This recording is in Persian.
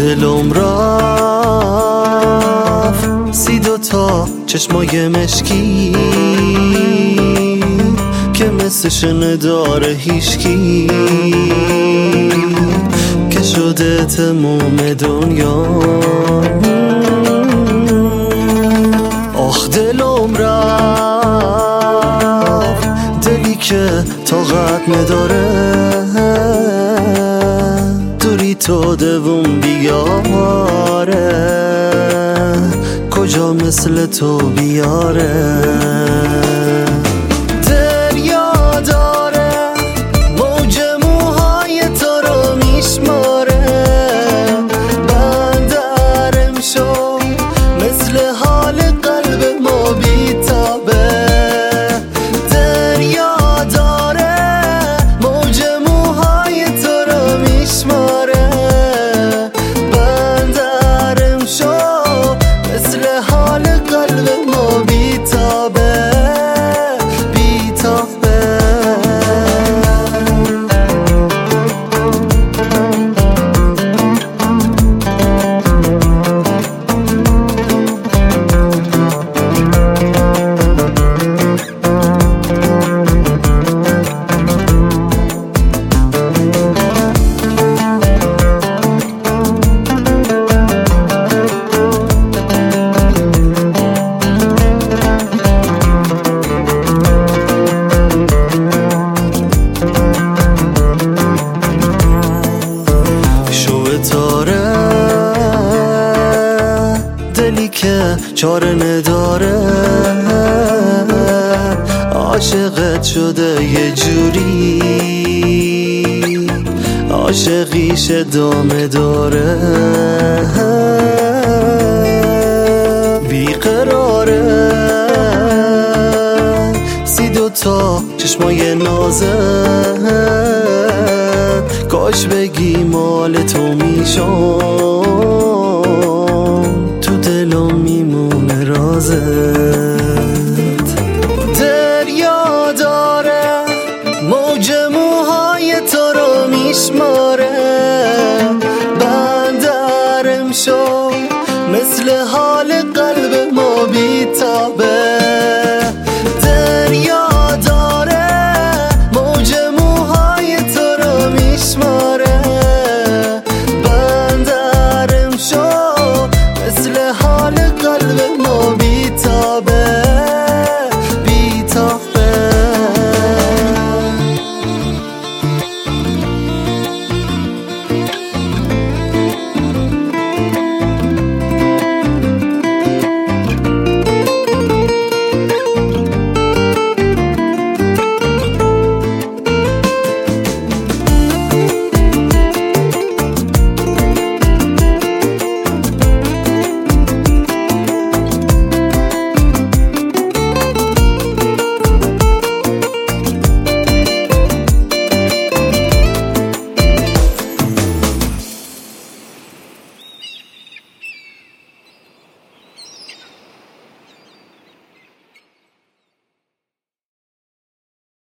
دلم رفت 32 چشمای مشکی که مثلش نداره هیشکی، که شده تموم دنیا. آخ دلم رفت، دلی که طاقت نداره دوری تو دوم بیاره، کجا مثل تو بیاره. دریا داره موج موهای تو رو میشماره، بندرم شو مثل حال قلب ما بیتابه. دریا داره موج موهای تو رو میشماره، بندرم شو مثل حال قلب ما بیتابه بیتابه. دلی که چاره نداره عاشقت شده یه جوری، عاشقیش ادامه داره. بیقراره 32 چشمای نازت، کاش بگی مال تو میشم، تو دلم میمونه رازت. دریا داره موج موهای تو رو میشماره،